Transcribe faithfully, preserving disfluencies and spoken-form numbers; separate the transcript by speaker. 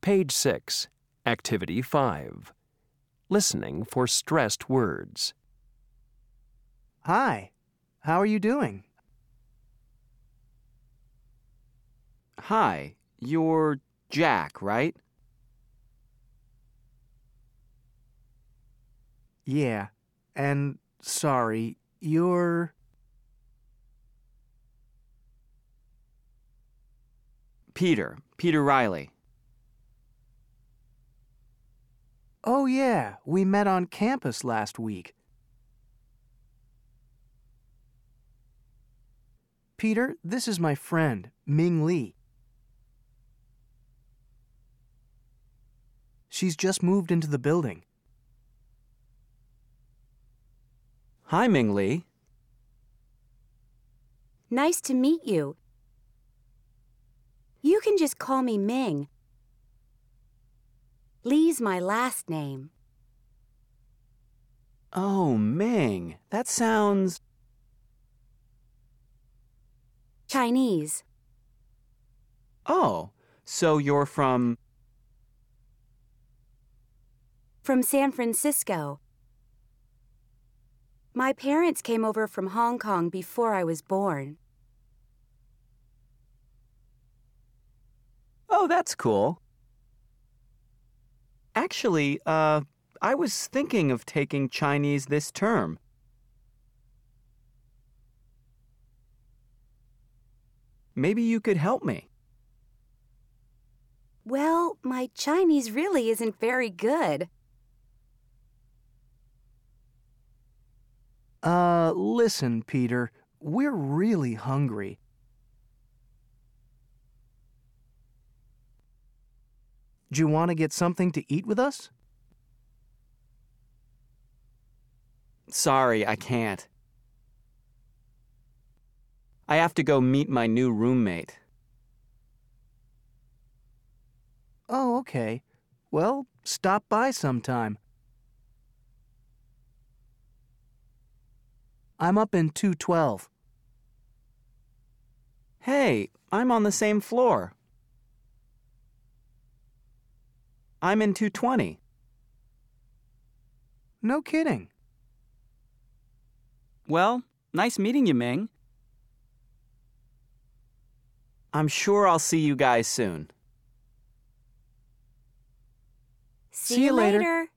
Speaker 1: Page six, Activity five. Listening for stressed words.
Speaker 2: Hi, how are you doing?
Speaker 3: Hi, you're Jack, right?
Speaker 2: Yeah, and sorry, you're...
Speaker 3: Peter, Peter Riley.
Speaker 2: Oh yeah, we met on campus last week. Peter, this is my friend, Ming Lee. She's just moved into the building.
Speaker 3: Hi, Ming Lee.
Speaker 4: Nice to meet you. You can just call me Ming. Lee's my last name.
Speaker 3: Oh, Ming. That sounds...
Speaker 4: Chinese.
Speaker 3: Oh, so you're from...
Speaker 4: From San Francisco. My parents came over from Hong Kong before I was born.
Speaker 3: Oh, that's cool. Actually, uh, I was thinking of taking Chinese this term. Maybe you could help me.
Speaker 4: Well, my Chinese really isn't very good.
Speaker 2: Uh, listen, Peter, we're really hungry. Do you want to get something to eat with us?
Speaker 3: Sorry, I can't. I have to go meet my new roommate.
Speaker 2: Oh, okay. Well, stop by sometime. I'm up in two twelve.
Speaker 3: Hey, I'm on the same floor. I'm in two twenty.
Speaker 2: No kidding.
Speaker 3: Well, nice meeting you, Ming. I'm sure I'll see you guys soon.
Speaker 4: See you later.